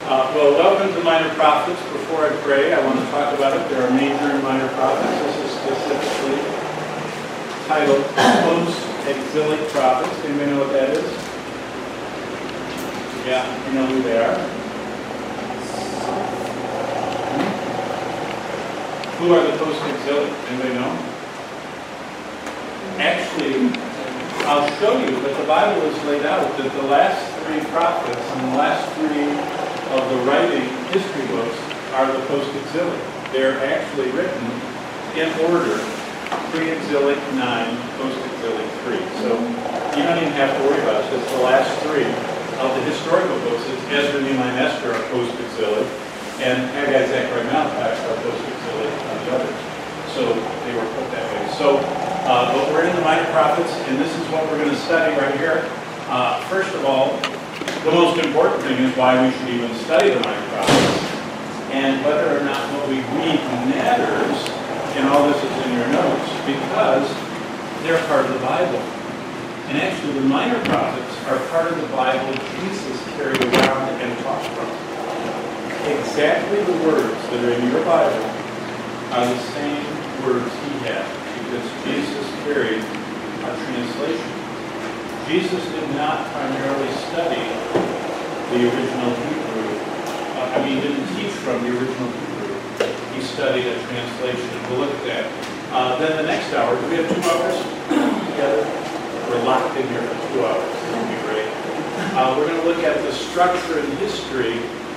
Well, welcome to Minor Prophets. Before I pray, I want to talk about it. There are major and minor prophets. This is specifically titled Post-Exilic Prophets. Anybody know what that is? Yeah, you know who they are. Who are the post-exilic? Anybody know? Actually, I'll show you, but the Bible is laid out that the last three prophets and the last three of the writing history books are the post-exilic. They're actually written in order: pre-exilic 9, post-exilic 3. So you don't even have to worry about it. It's the last three of the historical books. It's Ezra, Nehemiah, and Esther are post-exilic, and Haggai, Zechariah, Malachi are post-exilic on the others. So they were put that way. So, but we're in the Minor Prophets, and this is what we're going to study right here. First of all, the most important thing is why we should even study the Minor Prophets, and whether or not what we read matters. And all this is in your notes because they're part of the Bible. And actually, the Minor Prophets are part of the Bible Jesus carried around and taught from. Exactly the words that are in your Bible are the same words he had, because Jesus carried a translation. Jesus did not primarily study the original Hebrew. He didn't teach from the original Hebrew. He studied a translation. We'll look at that. Then the next hour, do we have 2 hours together? We're locked in here for 2 hours. It's going to be great. We're going to look at the structure and history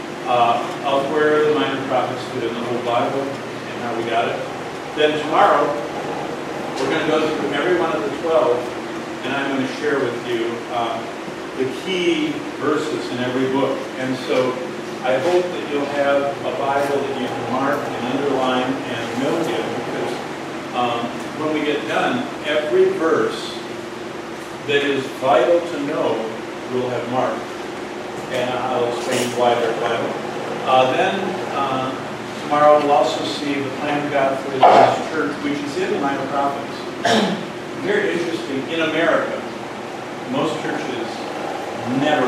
of where the Minor Prophets fit in the whole Bible and how we got it. Then tomorrow, we're going to go through every one of the 12, and I'm going to share with you the key verses in every book. And so I hope that you'll have a Bible that you can mark and underline and note in, because when we get done, every verse that is vital to know we'll have marked. And I'll explain why they're vital. Then tomorrow we'll also see the plan of God for His church, which is in the Minor Prophets. Very interesting. In America, most churches never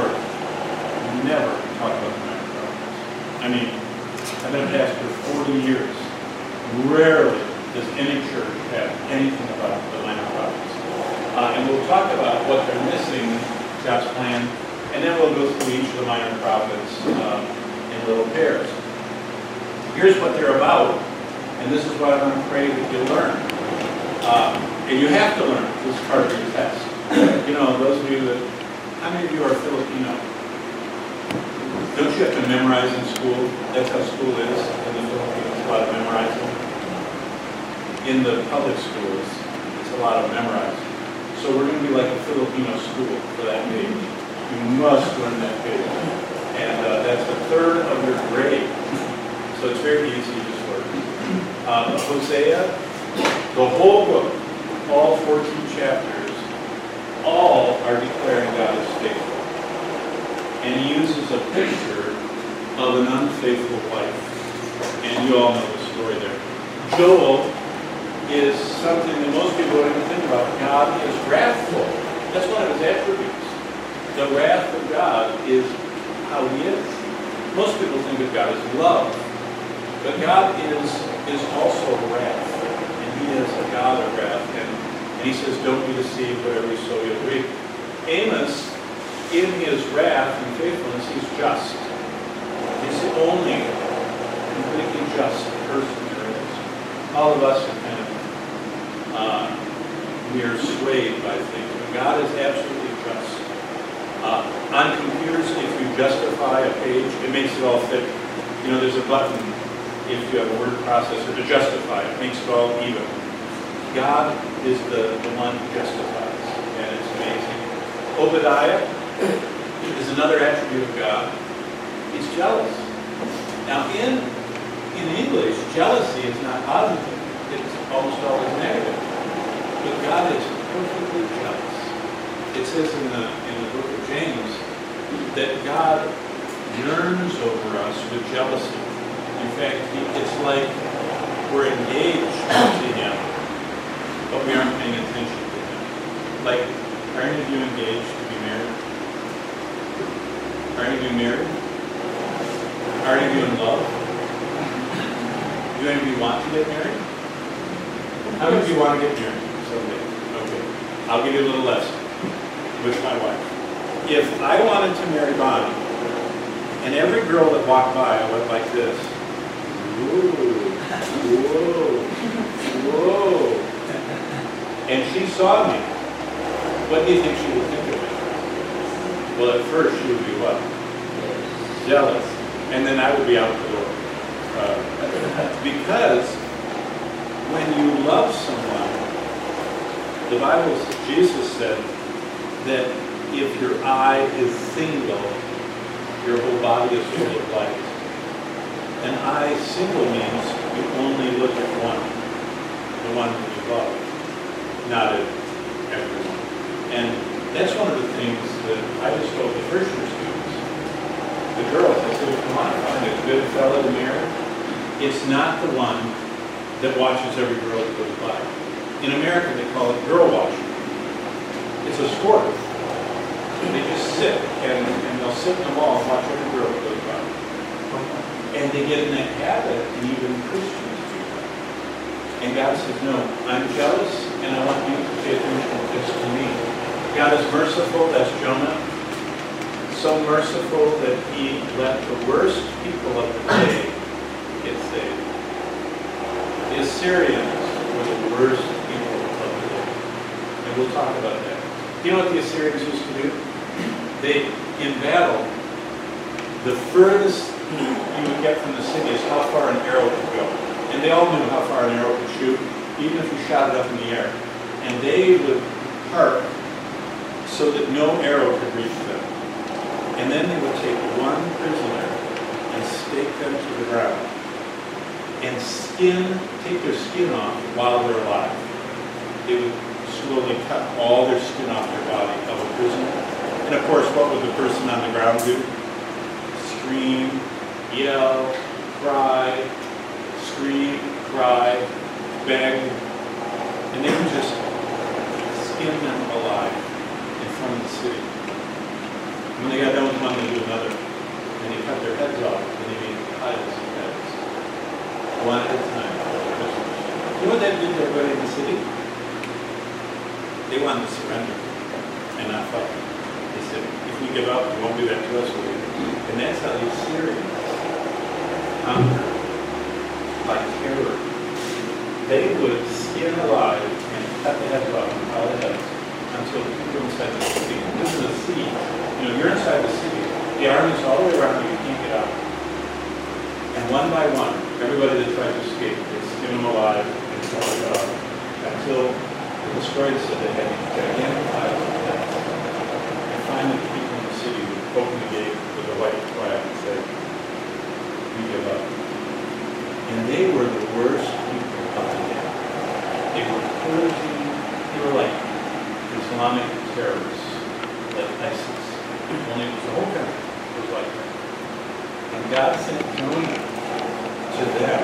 talk about the Minor Prophets. I've been a pastor for 40 years. Rarely does any church have anything about the Minor Prophets. And we'll talk about what they're missing, God's plan, and then we'll go through each of the Minor Prophets in little pairs. Here's what they're about, and this is what I'm going to pray that you'll learn. And you have to learn. This is part of your test. Those of you that, how many of you are Filipino? Don't you have to memorize in school? That's how school is in the Philippines, a lot of memorizing. In the public schools, it's a lot of memorizing. So we're going to be like a Filipino school for that page. You must learn that page. And that's a third of your grade. So it's very easy to just learn. Hosea, the whole book, all 14 chapters, all are declaring God is faithful. And he uses a picture of an unfaithful wife. And you all know the story there. Joel is something that most people don't even think about. God is wrathful. That's one of his attributes. The wrath of God is how he is. Most people think of God as love. But God is also wrath. And he is a God of wrath. And he says, don't be deceived, whatever you sow, you'll reap. Amos, in his wrath and faithfulness, he's just. He's the only completely just person there is. All of us are kind of we are swayed by things. But God is absolutely just. On computers, if you justify a page, it makes it all fit. There's a button if you have a word processor to justify. It makes it all even. God is the one who justifies, and it's amazing. Obadiah is another attribute of God. He's jealous. Now, in English, jealousy is not positive. It's almost always negative. But God is perfectly jealous. It says in the book of James that God yearns over us with jealousy. In fact, it's like we're engaged to him, but we aren't paying attention to him. Like, are any of you engaged to be married? Are any of you married? Are any of you in love? Do any of you want to get married? How many of you want to get married someday? Okay. I'll give you a little lesson with my wife. If I wanted to marry Bonnie, and every girl that walked by, I went like this. Whoa, whoa, whoa. And she saw me. What do you think she would think of me? Well, at first she would be what? Jealous. And then I would be out the door. Because when you love someone, the Bible, Jesus said that if your eye is single, your whole body is full of light. An eye single means you only look at one, the one that you love, not at everyone. And that's one of the things that I just told the first year students. The girls, I said, come on, find a good fellow to marry. It's not the one that watches every girl that goes by. In America, they call it girl watching. It's a sport. They just sit, and they'll sit in the mall and watch every girl that goes by. And they get in that habit, and even Christians do that. And God says, no, I'm jealous, and I want you to pay attention just to me. God is merciful, that's Jonah. So merciful that he let the worst people of the day get saved. The Assyrians were the worst people of the day. And we'll talk about that. You know what the Assyrians used to do? They, in battle, the furthest you would get from the city is how far an arrow could go. And they all knew how far an arrow could shoot, even if you shot it up in the air. And they would park so that no arrow could reach them. And then they would take one prisoner and stake them to the ground and take their skin off while they're alive. They would slowly cut all their skin off their body of a prisoner. And of course, what would the person on the ground do? Scream, yell, cry, scream, cry, beg. And they would just skin them alive in front of the city. When they got done with one, they do another. And they cut their heads off, and they made piles of heads. One at a time. You know what that did to everybody in the city? They wanted to surrender and not fight. They said, if we give up, you won't do that to us. And that's how the Assyrians conquered, by terror. They would skin alive and cut the heads off and pile the heads until people inside the city. This is a siege. You know, you're inside the city. The army's all the way around you. You can't get out. And one by one, everybody that tried to escape, they skin them alive and throw it off until the destroyed said they had these gigantic piles of heads. And finally, the people in the city would open the gate with a white flag and say, "We give up." And they were the worst people of the day. They were purging. They were like Islamic terrorists, like ISIS. Only it was the whole country was like that. And God sent Jonah to them,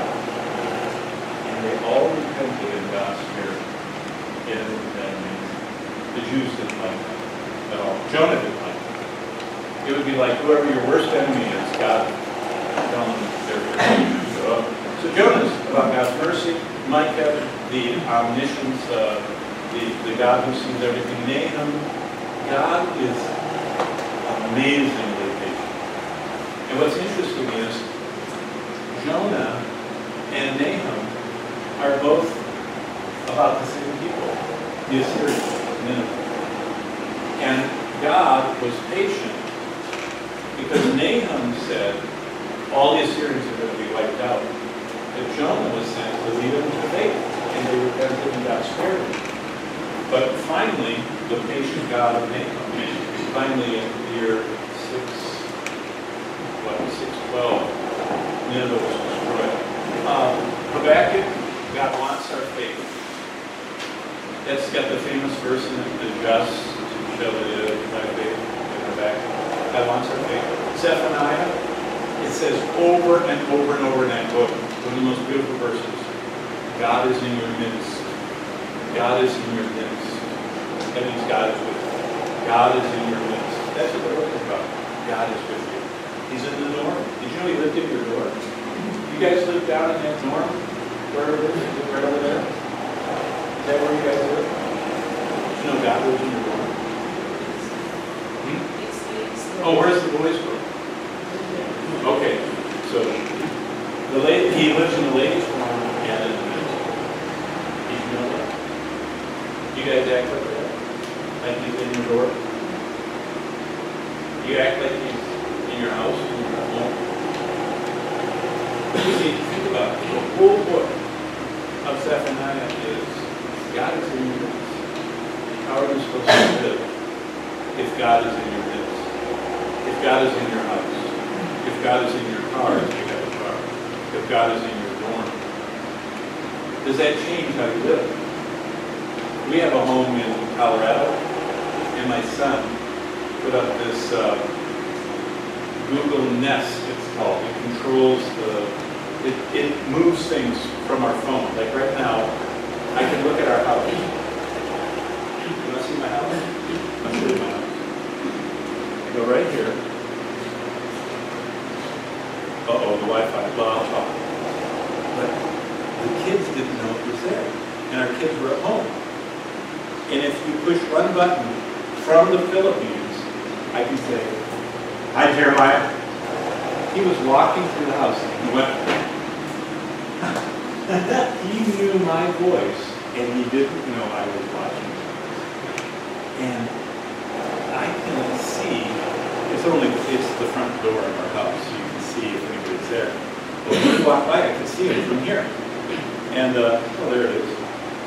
and they all repented in God's spirit. Isn't that amazing? The Jews didn't like that at all. Jonah didn't like that. It would be like whoever your worst enemy is, God telling them they're So Jonah's about God's mercy. Micah, the omniscience, the God who sees everything. Nahum, God is amazingly patient. And what's interesting is Jonah and Nahum are both about the same people, the Assyrians, Nineveh. And God was patient because Nahum said all the Assyrians are going to be wiped out. But Jonah was sent to lead them to faith, and they repented and got spared. But finally, the patient God of Nahum, finally in the year 612, Nineveh was destroyed. Habakkuk, God wants our faith. That's got the famous verse in it, the just shall live by faith in Habakkuk. God wants our faith. Zephaniah, it says over and over and over in that book, one of the most beautiful verses, God is in your midst. God is in your midst. That means God is with you. God is in your midst. That's what we're looking about. God is with you. He's in the north. Did you know he lived in your guys live down in that dorm? Where it is? Is it right over there? Is that where you guys live? You know God lives in your dorm? Oh, where's the boys' room? Okay, so he lives in the ladies' room and in the men's room. Did you know that? You guys act like that? Like he's in your door? You act like he's in your house, in your home? You see, think about it. The whole book of Zephaniah is God is in your midst. How are you supposed to live if God is in your midst? If God is in your house? If God is in your car, if you have a car? If God is in your dorm? Does that change how you live? We have a home in Colorado, and my son put up this Google Nest, it's called. It controls it moves things from our phone. Like right now, I can look at our house. You want to see my house? I'll show you my house. I go right here. Uh-oh, the Wi-Fi. Well, I'll talk. But the kids didn't know it was there. And our kids were at home. And if you push one button from the Philippines, I can say, "Hi, Jeremiah." He was walking through the house and he went, he knew my voice and he didn't know I was watching. And I can see, it's the front door of our house, so you can see if anybody's there. But when you walk by, I can see him from here. And, oh, there it is.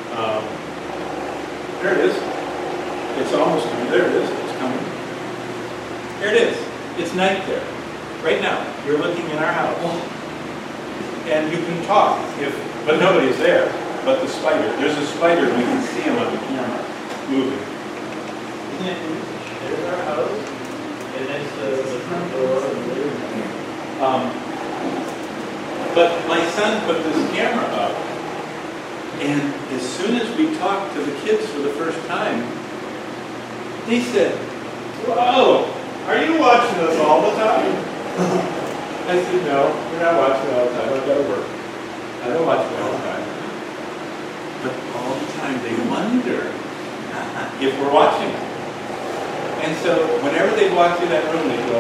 There it is. It's almost coming. There it is. It's coming. There it is. It's night there. Right now, you're looking in our house. And you can talk, but nobody's there but the spider. There's a spider, and we can see him on the camera moving. Isn't it neat? There's our house, and that's the front door and the living room. But my son put this camera up, and as soon as we talked to the kids for the first time, they said, "Whoa, are you watching us all the time?" I said, "No, we're not watching it all the time. I've got to work. I don't watch it all the time." But all the time they wonder if we're watching it. And so whenever they walk through that room, they go,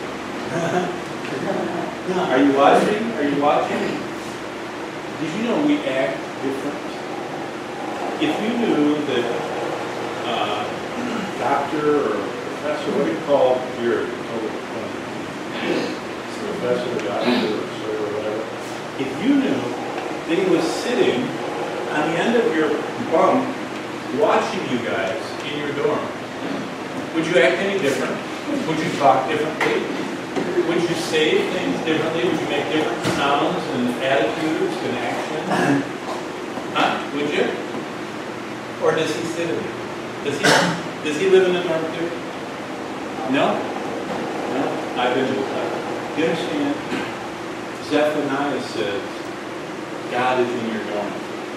"Are you watching? Are you watching?" Did you know we act different? If you knew that doctor or professor, what do you call your professor, doctor, or whatever, if you knew that he was sitting on the end of your bunk watching you guys in your dorm, would you act any different? Would you talk differently? Would you say things differently? Would you make different sounds and attitudes and actions? Huh? Would you? Or does he sit in it? Does he live in the dorm too? No? No? I've been to the place. You understand? Zephaniah says, God is in your dorm.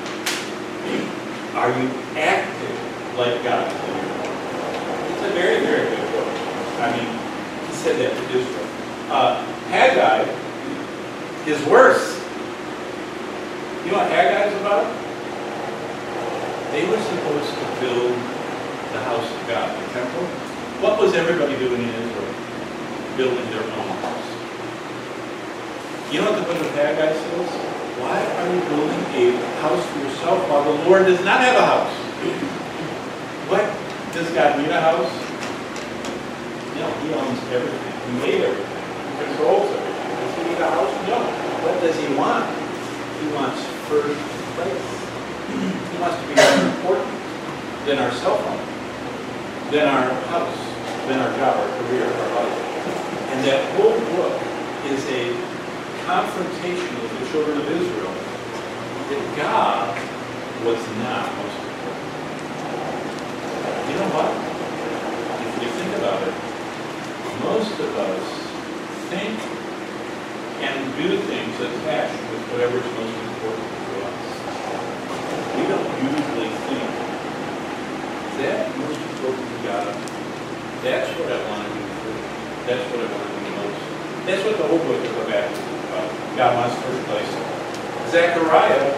Are you acting like God is in your dorm? It's a very, very good book. I mean, he said that to Israel. Haggai is worse. You know what Haggai is about? They were supposed to build the house of God, the temple. What was everybody doing in Israel? Building their own house. You know what the book of Haggai says? Why are you building a house for yourself while the Lord does not have a house? What? Does God need a house? No, he owns everything. He made everything. He controls everything. Does he need a house? No. What does he want? He wants first place. He wants to be more important than our cell phone, than our house, than our job, our career, our life. And that whole book is a confrontation with the children of Israel that God was not most important. You know what? If you think about it, most of us think and do things attached with whatever is most important to us. We don't usually think, is that most important to God? That's what I want to do first. That's what I want to do most. That's what the whole book of Habakkuk is about. God wants to replace it. Zechariah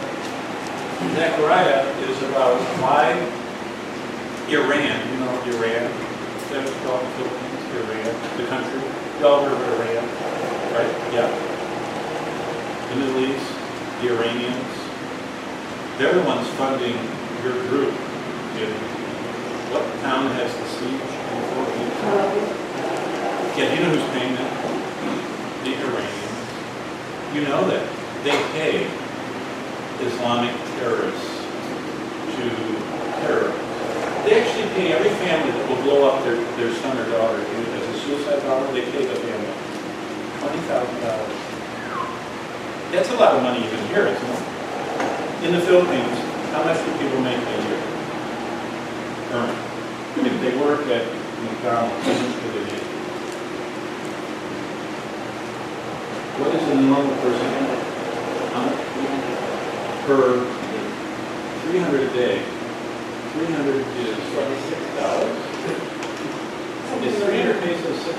is about why Iran, you know Iran, is that what you call the Philippines? Iran, the country. Y'all heard of Iran, right? Yeah. The Middle East, the Iranians, they're the ones funding your group. What town has the siege in the Philippines? Yeah, do you know who's paying that? The Iranians. You know that they pay Islamic terrorists to terrorize. They actually pay every family that will blow up their son or daughter as a suicide bomber. They pay the family $20,000. That's a lot of money even here, isn't it? In the Philippines, how much do people make a year? Earn. If they work at McDonald's, how much do they make? What is a normal person? Per 300 a day. 300 is $6. Is 300 pesos $6?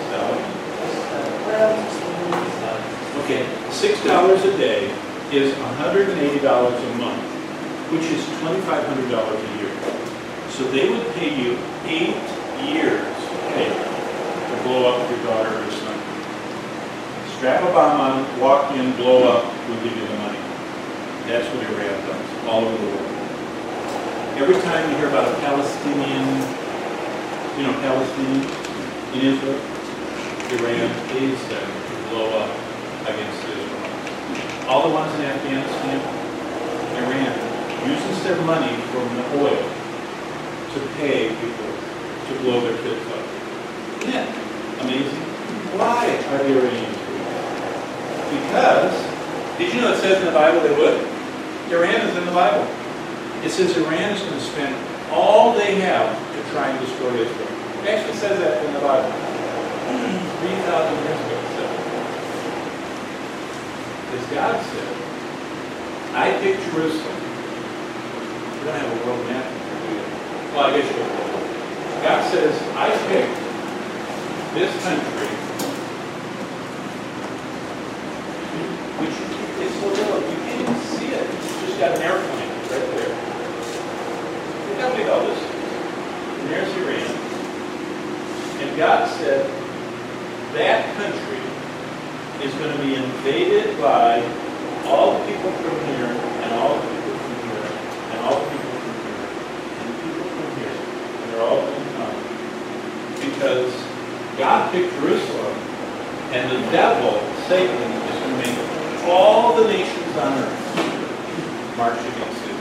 Okay, $6 a day is $180 a month, which is $2,500 a year. So they would pay you 8 years pay to blow up your daughter or son. Strap a bomb on, walk in, blow up, we'll give you the money. That's what Iran does, all over the world. Every time you hear about a Palestinian, Palestinian in Israel, Iran pays them to blow up against Israel. All the ones in Afghanistan, Iran uses their money from the oil to pay people to blow their kids up. Isn't that amazing? Why are the Iranians doing that? Because, did you know it says in the Bible they would? Iran is in the Bible. It says Iran is going to spend all they have to try and destroy Israel. It actually says that in the Bible. 3,000 years ago it said. As God said, I picked Jerusalem. We don't have a world map here, do we? Well, I guess you do. God says, I picked this country, which is so little, you can't even see it. It's just got an airplane right there. Look how big all this is. And there's Iran. And God said, that country is going to be invaded by all the people from here, and all the people from here, and all the people from here, and the people from here. And they're all going to come. Because God picked Jerusalem, and the devil, Satan, is going to make all the nations on earth march against Israel.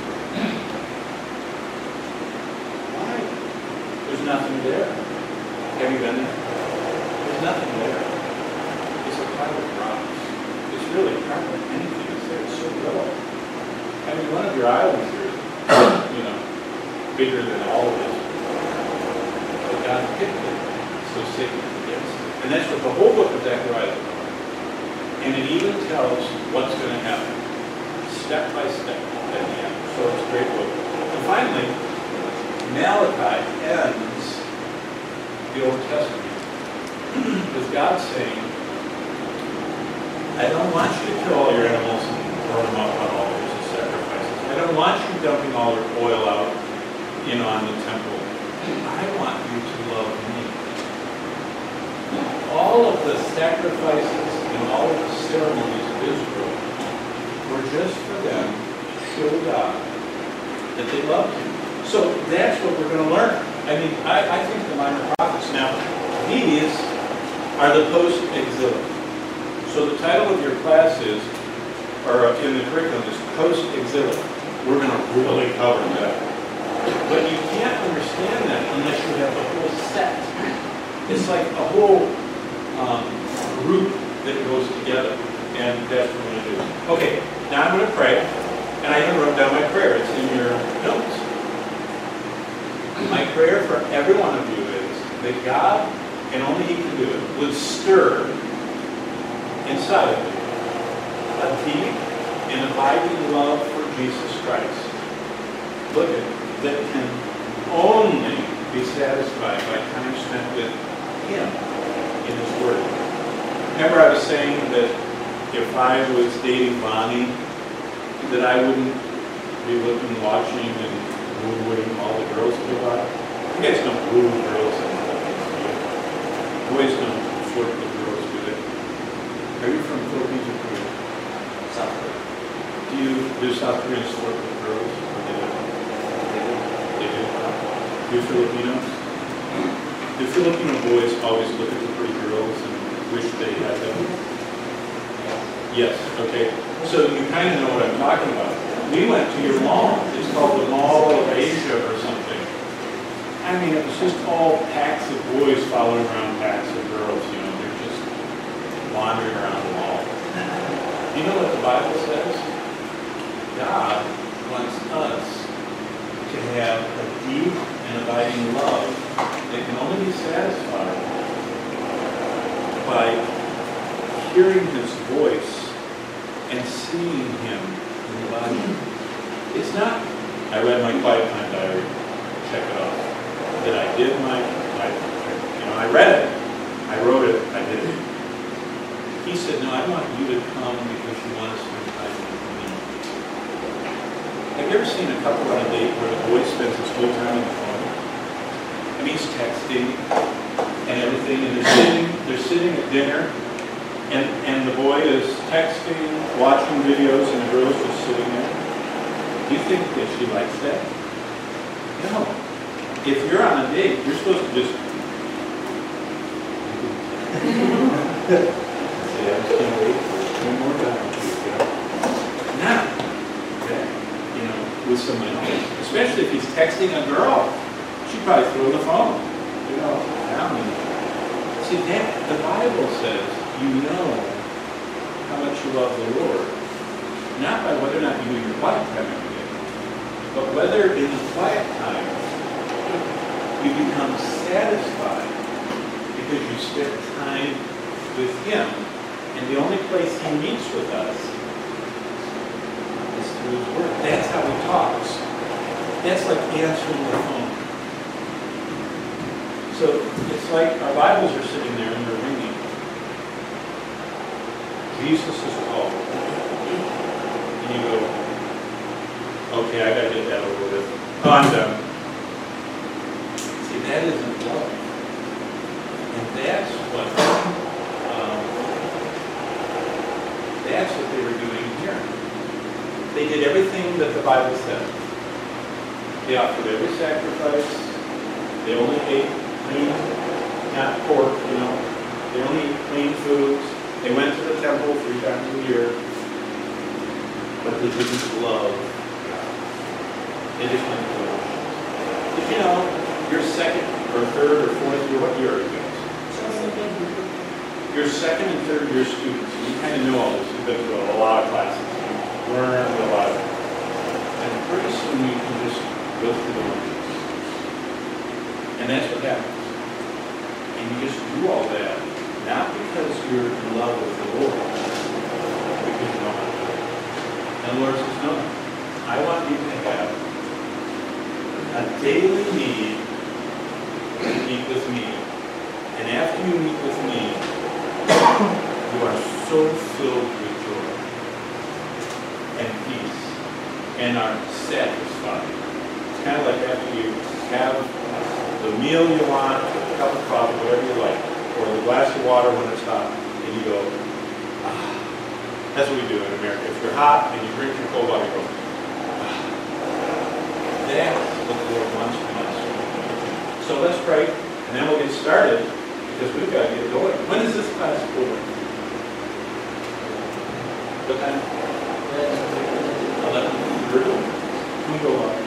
Why? There's nothing there. Have you been there? There's nothing there. It's a pile of rocks. It's really hardly anything that's there. It's so little. I mean, one of your islands here is, bigger than all of it. But God picked it, so Satan against it. And that's what the whole book of Zechariah is about. And it even tells what's going to happen, step by step at the end. So it's a great book. And finally, Malachi ends the Old Testament with God saying, I don't want you to kill all your animals and throw them up on altars as sacrifices. I don't want you dumping all your oil out, on the temple. I want you to love me. All of the sacrifices and all of the ceremonies of Israel were just for them to show God that they loved him. So that's what we're going to learn. I mean, I think the minor prophets now, these are the post-exilic. So the title of your class is, or in the curriculum is post-exilic. We're going to really cover that. But you can't understand that unless you have the whole set. It's like a whole group that goes together. And that's what we're going to do. Okay, now I'm going to pray. And I even wrote down my prayer. It's in your notes. My prayer for every one of you is that God, and only He can do it, would stir inside of you a deep and abiding love for Jesus Christ. Look at it. That can only be satisfied by time spent with Him in His Word. Remember I was saying that, if I was dating Bonnie, that I wouldn't be looking, watching, and wooing all the girls go by. You guys don't woo girls in the Philippines, do you? Boys don't flirt with girls, do they? Are you from Philippines or Korea? South Korea. Do South Koreans flirt with girls? Or they don't? They do. Do Filipinos? Do Filipino boys always look at the pretty girls and wish they had them? Yes, okay. So you kind of know what I'm talking about. We went to your mall. It's called the Mall of Asia or something. I mean, it was just all packs of boys following around packs of girls, you know. They're just wandering around the mall. You know what the Bible says? God wants us to have a deep and abiding love that can only be satisfied by hearing His voice and seeing Him in the Bible. It's not, I read my quiet time diary, check it off. That I did I read it, I wrote it, I did it. He said, no, I want you to come because you want to spend time with me. Have you ever seen a couple on a date where the boy spends his whole time on the phone? And he's texting and everything, and they're sitting at dinner, and the boy is texting, watching videos, and the girl's just sitting there. Do you think that she likes that? No. If you're on a date, you're supposed to just say, I just can't wait for 2 more times. Now, okay, you know, with someone else, especially if he's texting a girl, she'd probably throw the phone, you know, down. See, that the Bible says you know how much you love the Lord, not by whether or not you do your quiet time every day, but whether in the quiet time you become satisfied because you spend time with Him, and the only place He meets with us is through His Word. That's how He talks. That's like answering the phone. So it's like our Bibles are sitting there and they're ringing. Jesus is called. And you go, okay, I got to get that over with. Oh, I'm done. See, that isn't love. And that's what they were doing here. They did everything that the Bible said. They offered every sacrifice. They only ate clean, not pork, you know. They only ate clean foods. They went to the temple 3 times a year. But they didn't love God. They just went to love. Did you know your second or third or fourth year, what year are you guys? Your second and third year students, you kind of know all this. You've been through a lot of classes. You learn a lot of it. And pretty soon you can just go through the motions. And that's what happens. And you just do all that, not because you're in love with the Lord, but because you know how to do it. And the Lord says, no, I want you to have a daily need to meet with me. And after you meet with me, you are so filled with joy and peace and are satisfied. It's kind of like after you have the meal you want, a cup of coffee, whatever you like, or the glass of water when it's hot, and you go, ah. That's what we do in America. If you're hot and you drink your cold water, you go, ah. That's what the Lord wants from us. So let's pray, and then we'll get started, because we've got to get going. When is this class over? What time? 11:30. We go on.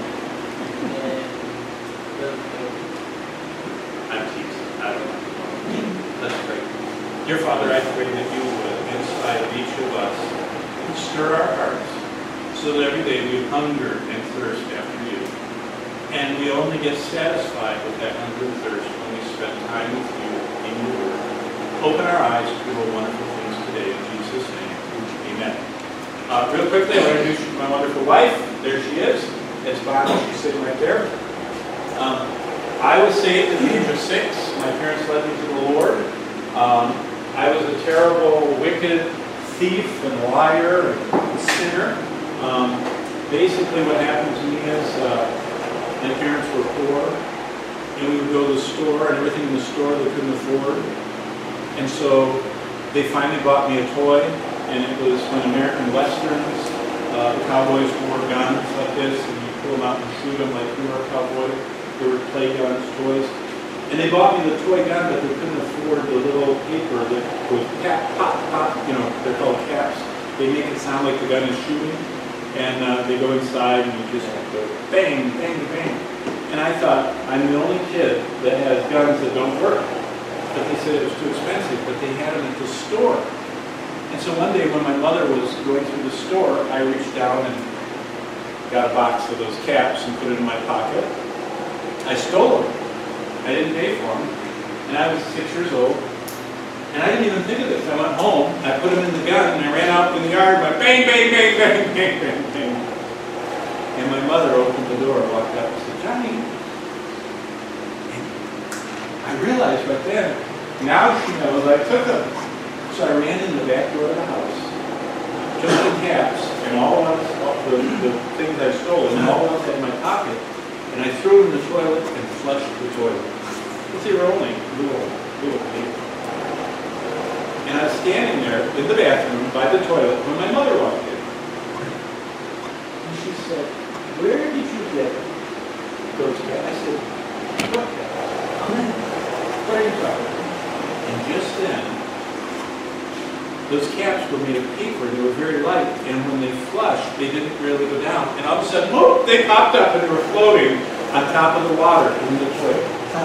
I'm teasing. I don't know. Let's pray. Dear Father, I pray that you would, inside of each of us, stir our hearts so that every day we hunger and thirst after you. And we only get satisfied with that hunger and thirst when we spend time with you in your word. Open our eyes to the wonderful things today in Jesus' name. Amen. Real quickly, I'll introduce you to my wonderful wife. There she is. It's Bonnie. She's sitting right there. I was saved at the age of 6. My parents led me to the Lord. I was a terrible, wicked, thief and liar and sinner. Basically what happened to me is my parents were poor, and we would go to the store, and everything in the store they couldn't afford. And so they finally bought me a toy, and it was when American Westerns, the cowboys wore guns like this, and you pull them out and shoot them like you were a cowboy. They were play guns, toys. And they bought me the toy gun, but they couldn't afford the little paper that was cap, pop, pop, they're called caps. They make it sound like the gun is shooting. And they go inside and you just go bang, bang, bang. And I thought, I'm the only kid that has guns that don't work. But they said it was too expensive, but they had them at the store. And so one day when my mother was going through the store, I reached down and got a box of those caps and put it in my pocket. I stole them. I didn't pay for them. And I was 6 years old. And I didn't even think of this. I went home, I put them in the gun, and I ran out in the yard, went bang, bang, bang, bang, bang, bang, bang. And my mother opened the door and walked up and said, Johnny. And I realized right then, now she knows I took them. So I ran in the back door of the house, took the caps and all the things I stole, and all else in my pocket, and I threw them in the toilet and flushed the toilet. Because they were only little paper. And I was standing there in the bathroom by the toilet when my mother walked in. And she said, where did you get those caps? I said, what caps? What are you talking about? And just then, those caps were made of paper. They were very light. And when they flushed, they didn't really go down. And all of a sudden, whoop, they popped up and they were floating on top of the water in the toilet.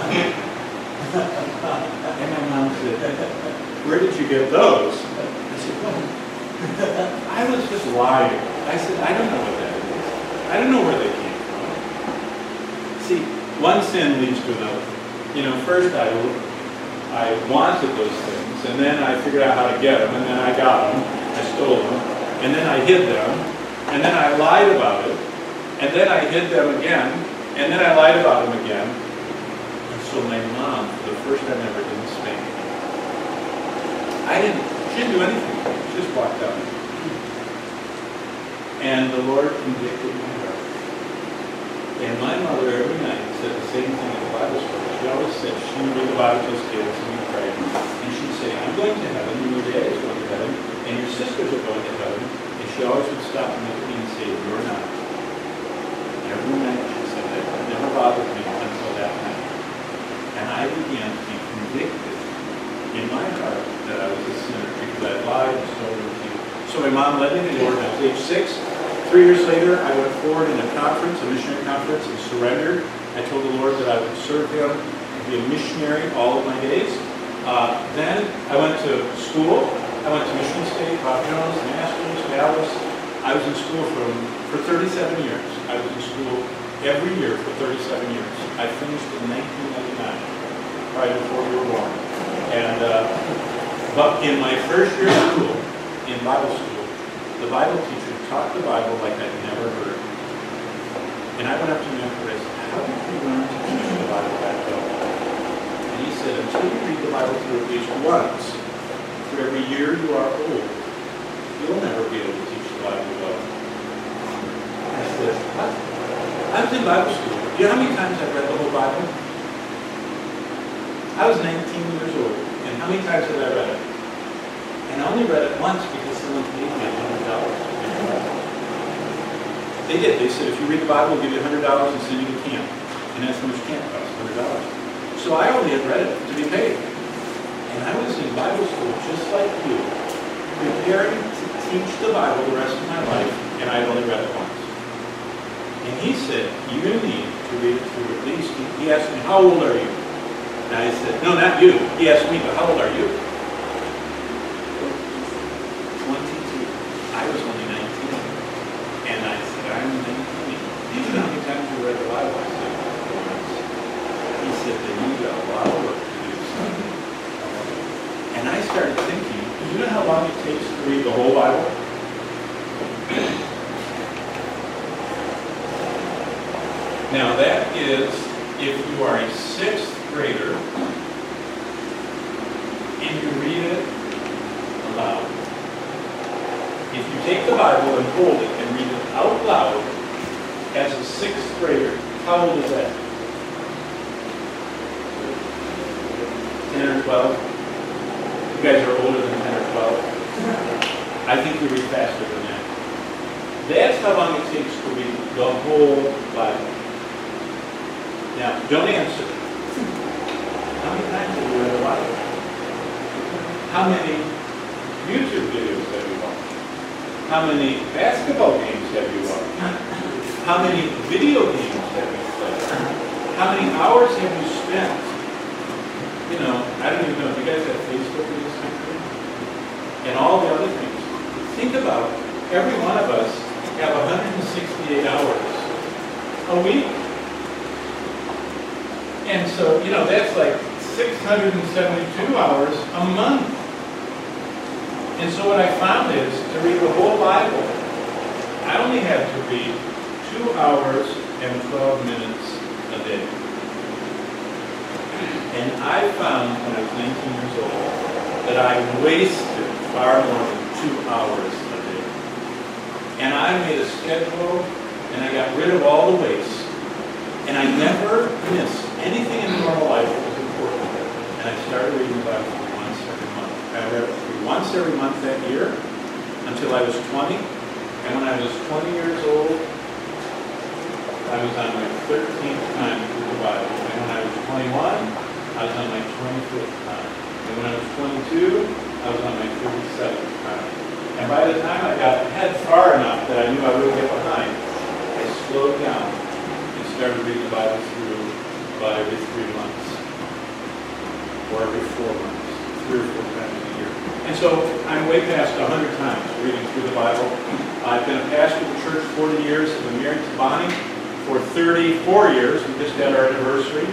And my mom said, where did you get those? I said, what? I was just lying. I said, I don't know what that is. I don't know where they came from. See, one sin leads to another. First I wanted those things, and then I figured out how to get them, and then I got them, I stole them, and then I hid them, and then I lied about it, and then I hid them again, and then I lied about them again. And so my mom, for the first time ever, didn't spank me. She didn't do anything. She just walked out. And the Lord convicted my heart. And my mother every night said the same thing at the Bible school. She always said she would read the Bible to us kids and we prayed. And she'd say, I'm going to heaven, and your dad is going to heaven, and your sisters are going to heaven. And she always would stop and look at me and say, you're not. Every night she said that. It never bothered me until that night. And I began to be convicted in my heart that I was a sinner because I lied and stole and cheated. So my mom led me to the Lord at age 6. 3 years later, I went forward in a conference, a missionary conference, and surrendered. I told the Lord that I would serve Him and be a missionary all of my days. Then I went to school. I went to Michigan State, Bob Jones, Masters, Dallas. I was in school for 37 years. I was in school every year for 37 years. I finished in 1999, right before you were born. And but in my first year of school, in Bible school, the Bible teacher taught the Bible like I'd never heard. And I went up to him after I said, how did you learn to teach the Bible that well? And he said, until you read the Bible through at least once, for every year you are old, you'll never be able to teach the Bible well. I said, what? I was in Bible school. Do you know how many times I've read the whole Bible? I was 19 years old, and how many times have I read it? And I only read it once because someone paid me $100 to read the Bible. They did. They said, if you read the Bible, we'll give you $100 and send you to camp. And that's how much camp costs, $100. So I only had read it to be paid. And I was in Bible school just like you, preparing to teach the Bible the rest of my life, and I had only read it once. And he said, you need to read it through at least. He asked me, how old are you? And I said, no, not you. He asked me, but how old are you? 22. I was only 19. And I said, I'm 19. Do you know how many times you read the Bible? I said, once. He said, then you got a lot of work to do. And I started thinking, you know how long it takes to read the whole Bible? Now that is if you are a 6th grader and you read it aloud. take the Bible and hold it and read it out loud as a sixth grader. How old is that? 10 or 12? You guys are older than 10 or 12. I think you read faster than that. That's how long it takes to read the whole Bible. Now, don't answer. How many times have you read the Bible? How many YouTube videos have you watched? How many basketball games have you watched? How many video games have you played? How many hours have you spent? You know, I don't even know if you guys have Facebook in this country. And all the other things. Think about every one of us have 168 hours a week. And so, you know, that's like 672 hours a month. And so what I found is, to read the whole Bible, I only had to read 2 hours and 12 minutes a day. And I found when I was 19 years old that I wasted far more than 2 hours a day. And I made a schedule, and I got rid of all the waste. And I never missed anything in normal life that was important. And I started reading the Bible once every month. I read it once every month that year until I was 20. And when I was 20 years old, I was on my 13th time through the Bible. And when I was 21, I was on my 25th time. And when I was 22, I was on my 37th time. And by the time I got ahead far enough that I knew I wouldn't get behind, I slowed down and started reading the Bible through about every 3 months. Or every 4 months. 3 or 4 times a year. And so I'm way past 100 times reading through the Bible. I've been a pastor of the church 40 years. I've been married to Bonnie for 34 years. We just had our anniversary.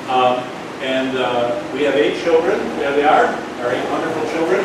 We have 8 children. There they are, our 8 wonderful children.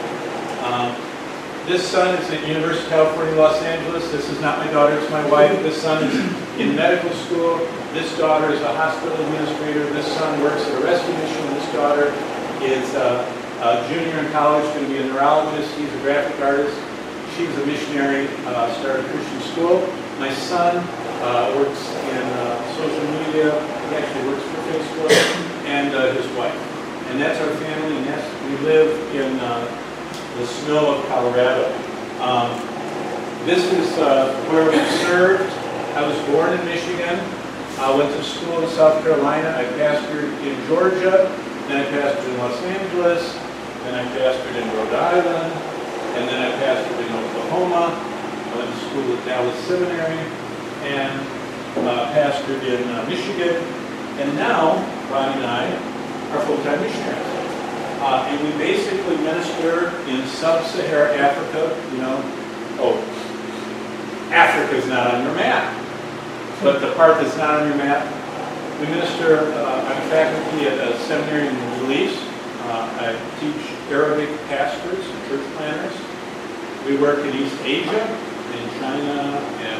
This son is at University of California, Los Angeles. This is not my daughter, it's my wife. This son is in medical school. This daughter is a hospital administrator. This son works at a rescue mission. This daughter is a junior in college, going to be a neurologist. He's a graphic artist. She's a missionary, started a Christian school. My son works in social media. He actually works for Facebook, and his wife. And that's our family, and we live in the snow of Colorado. This is where we served. I was born in Michigan. I went to school in South Carolina. I pastored in Georgia. Then I pastored in Los Angeles. Then I pastored in Rhode Island. And then I pastored in Oklahoma. I went to school at Dallas Seminary. And pastored in Michigan. And now, Ronnie and I are full-time missionaries. And we basically minister in sub-Saharan Africa, you know. Oh, Africa's not on your map. But the part that's not on your map, we minister, I'm faculty at a seminary in the Middle East. I teach Arabic pastors and church planners. We work in East Asia, in China, and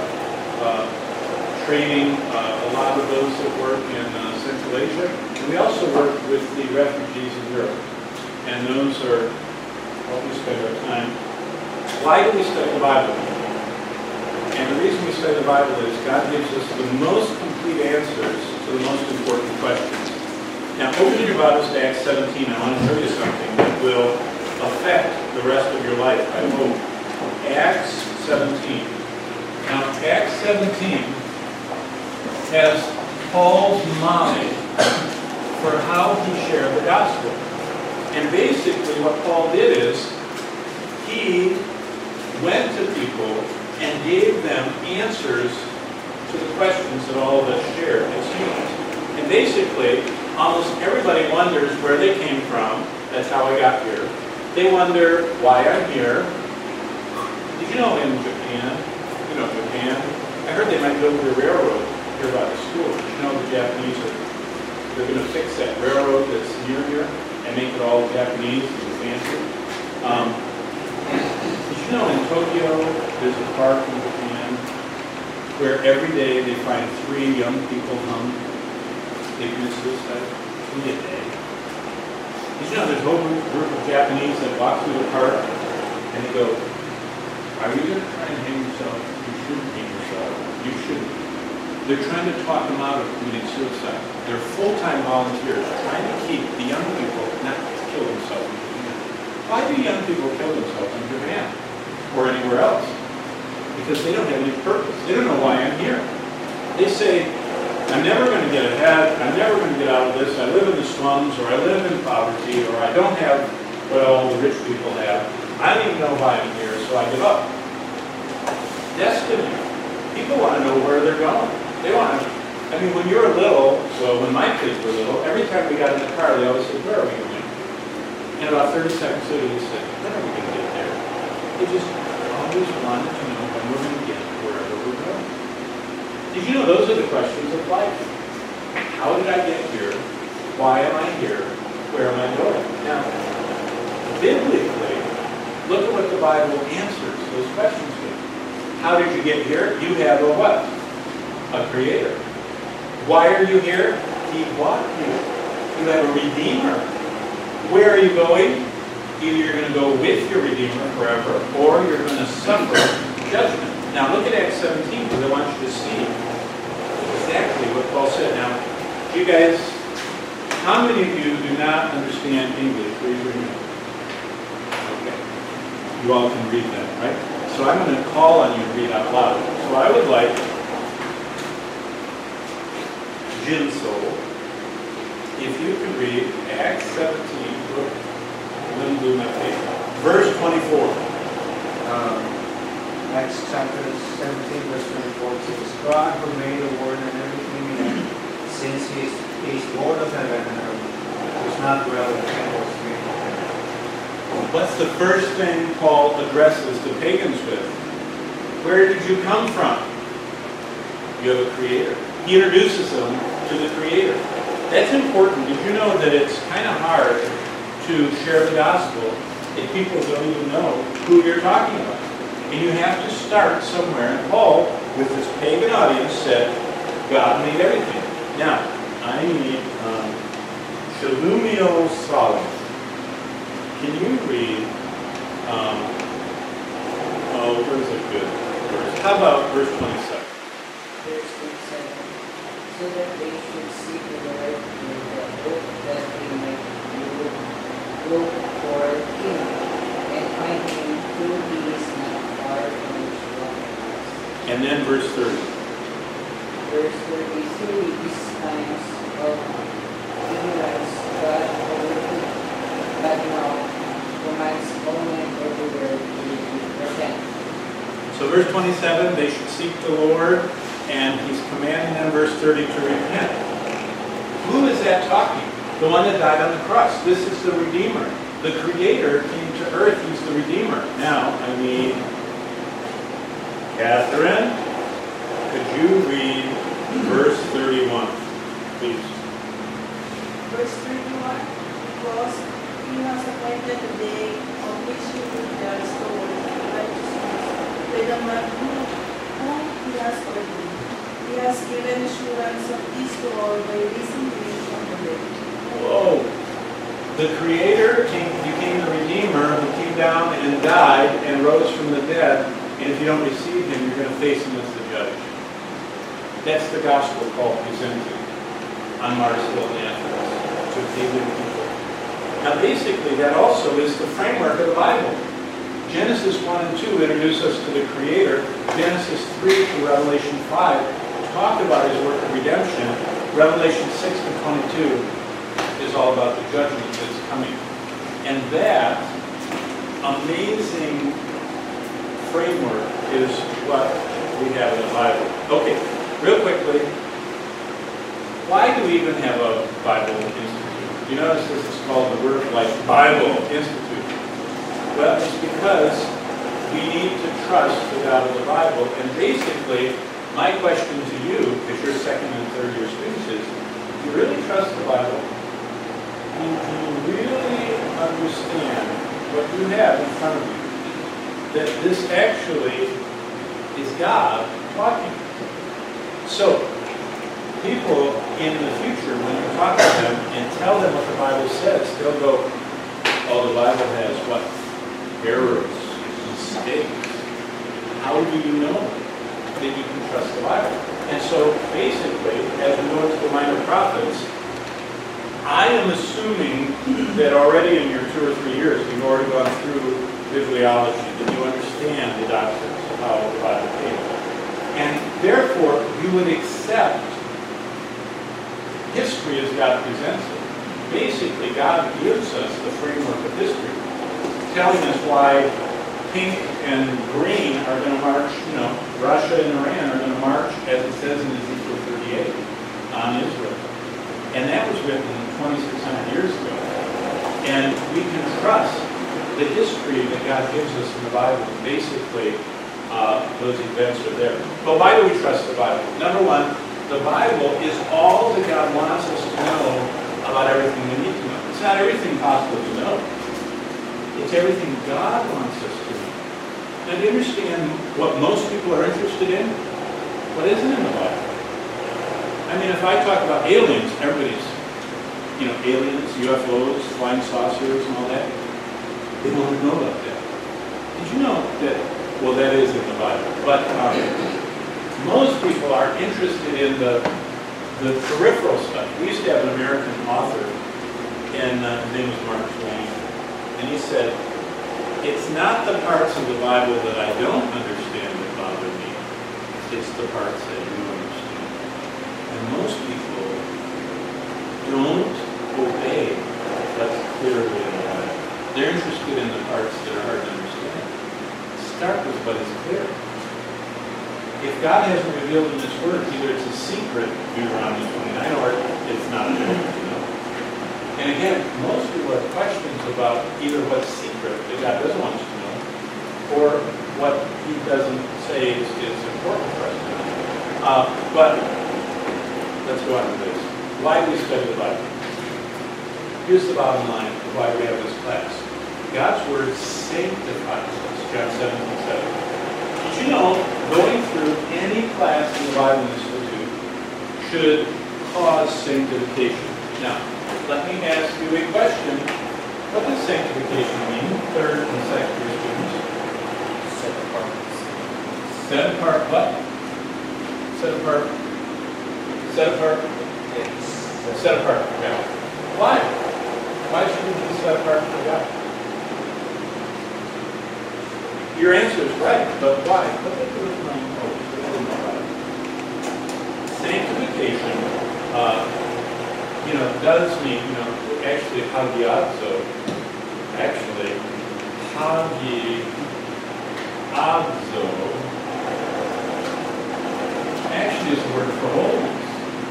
training a lot of those that work in Central Asia. And we also work with the refugees in Europe. And those are what we spend our time. Why do we study the Bible? And the reason we study the Bible is God gives us the most complete answers to the most important questions. Now, open your Bibles to Acts 17. I want to show you something that will affect the rest of your life, I hope. Acts 17. Now, Acts 17 has Paul's model for how he shared the gospel. And basically what Paul did is he went to people and gave them answers to the questions that all of us shared as humans. And basically, almost everybody wonders where they came from. That's how I got here. They wonder why I'm here. Did you know in Japan, I heard they might build a railroad here by the school. Did you know the Japanese they're going to fix that railroad that's near here and make it all Japanese and fancy. Did you know in Tokyo there's a park in Japan where every day they find 3 young people hung? They commit suicide. 3 a day. Did you know there's a whole group of Japanese that walk through the park and they go, Are you going to try and hang yourself? You shouldn't hang yourself. You shouldn't. They're trying to talk them out of committing suicide. They're full-time volunteers trying to keep the young people not to kill themselves in Japan. Why do young people kill themselves in Japan or anywhere else? Because they don't have any purpose. They don't know why I'm here. They say, I'm never going to get ahead. I'm never going to get out of this. I live in the slums, or I live in poverty, or I don't have what all the rich people have. I don't even know why I'm here, so I give up. Destiny. People want to know where they're going. They want to, I mean, when you're little, so when my kids were little, every time we got in the car, they always said, where are we going? And about 30 seconds later, they said, when are we going to get there? They just always wanted to know when we're going to get wherever we're going. Did you know those are the questions of life? How did I get here? Why am I here? Where am I going? Now, biblically, look at what the Bible answers those questions with. How did you get here? You have a what? A creator. Why are you here? He bought you. You have a redeemer. Where are you going? Either you're going to go with your redeemer forever, or you're going to suffer judgment. Now look at Acts 17, because I want you to see exactly what Paul said. Now, you guys, how many of you do not understand English? Raise your hand. Okay. You all can read that, right? So I'm going to call on you to read out loud. So I would like Jinso, if you could read Acts 17, verse 24. Acts chapter 17, verse 24 says, God who made the world and everything in it, since he is Lord of heaven and earth, does not dwell in temples made of hands. What's the first thing Paul addresses the pagans with? Where did you come from? You have a creator. He introduces them to the creator. That's important. Did you know that it's kind of hard to share the gospel if people don't even know who you're talking about? And you have to start somewhere. And Paul, with this pagan audience, said, God made everything. Now, I need Shalumio Solomon. Can you read, where's a good verse? How about verse 27? Verse 27. So that they should seek the Lord in the hope that they might look for him and find him through he is not far from his dwelling. And then verse 30. Verse 30. Through these times of ignorance, God overtook, but now commands all men everywhere to repent. So verse 27, they should seek the Lord, and he's commanding them, verse 30, to repent. Who is that talking? The one that died on the cross. This is the Redeemer. The Creator came to earth. He's the Redeemer. Now, I need Catherine, could you read verse 31, please? Verse 31, because he has appointed the day on which he will judge the world in righteousness by the man whom he has ordained. He has given assurance of this to all by raising him from the dead. Whoa. The Creator became the Redeemer who came down and died and rose from the dead. And if you don't receive him, you're going to face him as the judge. That's the gospel Paul presented on Mars Hill in Athens to pagan people. Now basically that also is the framework of the Bible. Genesis 1 and 2 introduce us to the Creator. Genesis 3 to Revelation 5 talk about his work of redemption. Revelation 6 to 22 is all about the judgment that's coming. And that amazing framework is what we have in the Bible. Okay, real quickly, why do we even have a Bible Institute? You notice this is called the Word of Life Bible Institute. Well, it's because we need to trust the God of the Bible. And basically, my question to you, because you're second and third year students, is, do you really trust the Bible? Do you really understand what you have in front of you? That this actually is God talking. So, people in the future, when you talk to them and tell them what the Bible says, they'll go, oh, the Bible has what? Errors, mistakes. how do you know that you can trust the Bible? And so basically, as we go into the minor prophets, I am assuming that already in your 2 or 3 years, you've already gone through bibliology, that you understand the doctrines of how the Bible came. And therefore, you would accept history as God presents it. Basically, God gives us the framework of history, telling us why pink and green are going to march, Russia and Iran are going to march, as it says in Ezekiel 38, on Israel. And that was written 2,600 years ago. And we can trust the history that God gives us in the Bible. Basically, those events are there. But why do we trust the Bible? Number one, the Bible is all that God wants us to know about everything we need to know. It's not everything possible to know. It's everything God wants us to know. Now, do you understand what most people are interested in? What isn't in the Bible? I mean, if I talk about aliens, everybody's, aliens, UFOs, flying saucers, and all that. They want to know about that. Did you know that, well, that is in the Bible, but most people are interested in the peripheral stuff. We used to have an American author, and his name was Mark Twain, and he said, it's not the parts of the Bible that I don't understand that bother me, it's the parts that I do understand. And most people don't obey what's clearly in the Bible. They're interested in the parts that are hard to understand. Start with what is clear. If God hasn't revealed in His Word, either it's a secret, Deuteronomy 29, or it's not a book, And again, most people have questions about either what's secret that God doesn't want us to know, or what He doesn't say is important for us to know. But let's go on to this. Why do we study the Bible? Here's the bottom line of why we have this class. God's Word sanctifies us, John 17:7. Did you know going through any class in the Bible Institute should cause sanctification? Now, let me ask you a question. What does sanctification mean? Third and second year students. Set apart. Set apart what? Set apart. Set apart. Yes. Set apart for God. Why? Why should we be set apart for God? Your answer is right, but why? Look at the line. Sanctification, does mean, actually hagiazo, actually is a word for holiness.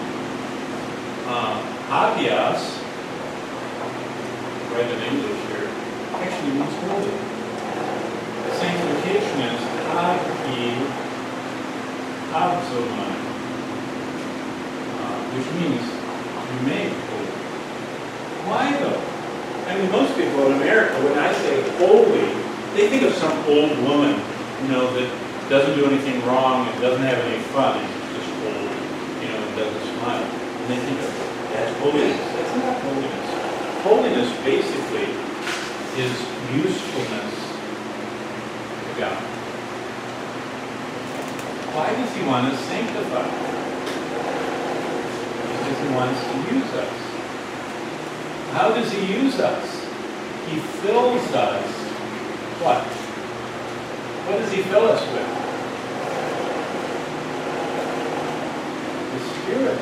Hagias, right in English here, actually means holy. Sanctification is hagiazomai, which means you make holy. Why though? I mean, most people in America, when I say holy, they think of some old woman, that doesn't do anything wrong and doesn't have any fun. It's just old, and doesn't smile. And they think of that's holiness. That's not holiness. Holiness basically is usefulness to God. Why does He want us sanctified? Because He wants to use us. How does He use us? He fills us. What? What does He fill us with? The Spirit.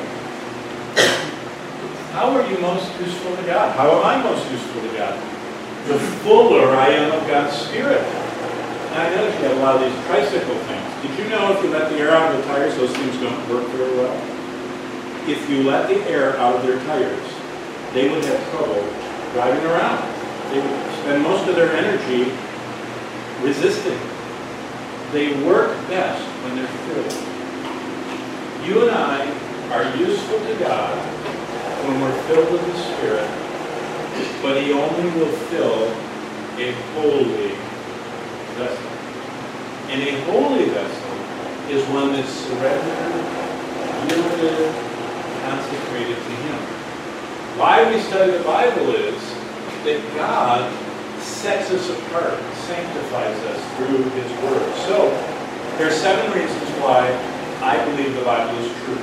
How are you most useful to God? How am I most useful to God? The fuller I am of God's Spirit. Now, I noticed you have a lot of these tricycle things. Did you know if you let the air out of the tires, those things don't work very well? If you let the air out of their tires, they would have trouble driving around. They would spend most of their energy resisting. They work best when they're filled. You and I are useful to God when we're filled with the Spirit, but He only will fill a holy vessel. And a holy vessel is one that's surrendered, yielded, consecrated to Him. Why we study the Bible is that God sets us apart, sanctifies us through His Word. So, There are 7 reasons why I believe the Bible is true.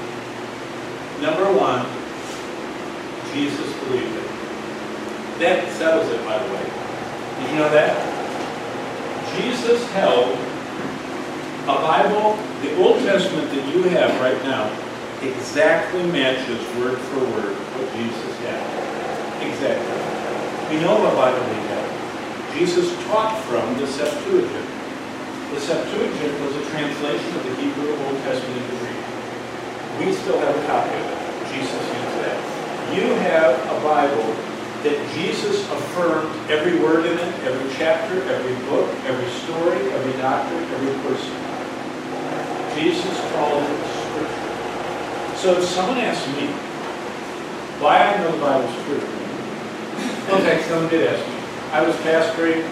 Number 1, Jesus believed it. That settles it, by the way. Did you know that? Jesus held a Bible, the Old Testament that you have right now, exactly matches word for word what Jesus had. Exactly. We know what Bible he had. Jesus taught from the Septuagint. The Septuagint was a translation of the Hebrew Old Testament into Greek. We still have a copy of it. Jesus used that. You have a Bible that Jesus affirmed every word in it, every chapter, every book, every story, every doctrine, every person. Jesus called it Scripture. So if someone asks me why I know the Bible's true, in fact, someone did ask me. I was pastoring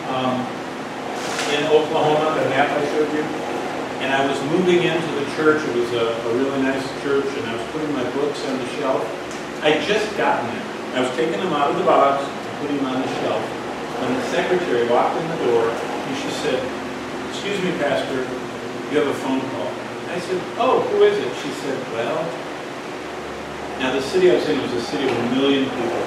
in Oklahoma, the map I showed you, and I was moving into the church. It was a really nice church, and I was putting my books on the shelf. I'd just gotten there. I was taking them out of the box and putting them on the shelf. When the secretary walked in the door, and she said, "Excuse me, Pastor, you have a phone call." I said, "Oh, who is it?" She said, "Well," now the city I was in was a city of 1 million people.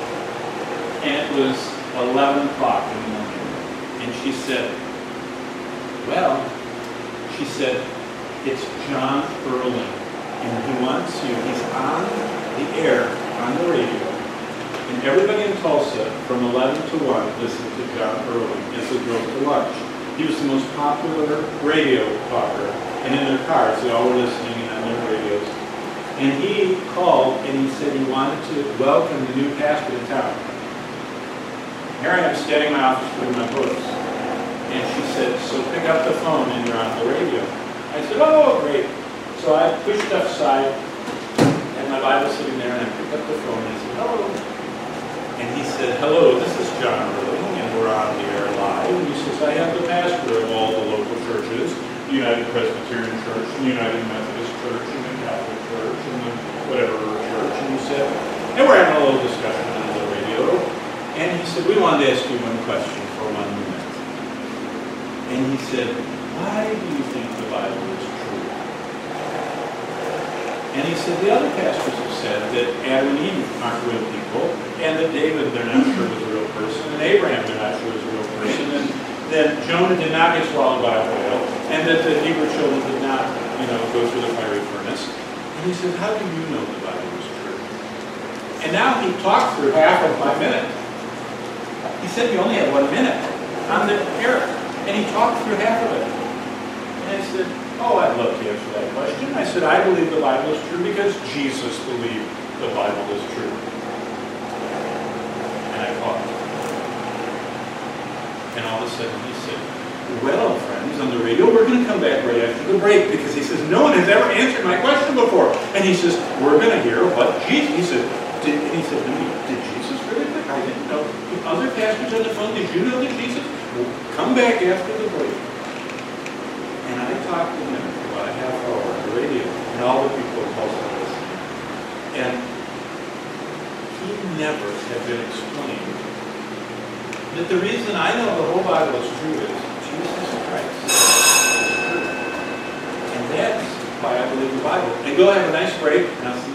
And it was 11 o'clock in the morning. And she said, "Well," she said, "it's John Erling. And he wants you. He's on the air, on the radio. And everybody in Tulsa from 11 to 1 listened to John Erling as they drove to lunch. He was the most popular radio talker. And in their cars, they all were listening on their radios. And he called and he said he wanted to welcome the new pastor to town." Here I am standing in my office putting my books. And she said, "So pick up the phone and you're on the radio." I said, "Oh, great." So I pushed stuff aside, and my Bible sitting there, and I picked up the phone and I said, "Hello." And he said, "Hello, this is John Erling, and we're on the air live." And he says, "I am the pastor of all the local churches, the United Presbyterian Church, the United Methodist Church, and the Catholic Church, and the whatever church." And he said, and we're having a little discussion on the radio. And he said, "We wanted to ask you one question for 1 minute." And he said, "Why do you think the Bible is true?" And he said, "The other pastors have said that Adam and Eve aren't real people, and that David, they're not sure was a real person, and Abraham, they're not sure was a real person, and that Jonah did not get swallowed by a whale, and that the Hebrew children did not, go through the fiery furnace." And he said, "How do you know the Bible is true?" And now he talked through half of my minute. He said he only had 1 minute on the air, and he talked through half of it. And I said, "Oh, I'd love to answer that question." I said, "I believe the Bible is true because Jesus believed the Bible is true." And I paused. And all of a sudden he said, "Well, friends, on the radio, we're going to come back right after the break," because he says, "No one has ever answered my question before." And he says, "We're going to hear what Jesus," he said, did Jesus really think? I didn't know. The other pastors on the phone, did you know that Jesus? Well, come back after the break. And I talked to him for about a half hour on the radio, and all the people also listening. And he never had been explained that the reason I know the whole Bible is true is Jesus Christ is true. And that's why I believe the Bible. And go have a nice break, and I'll see you.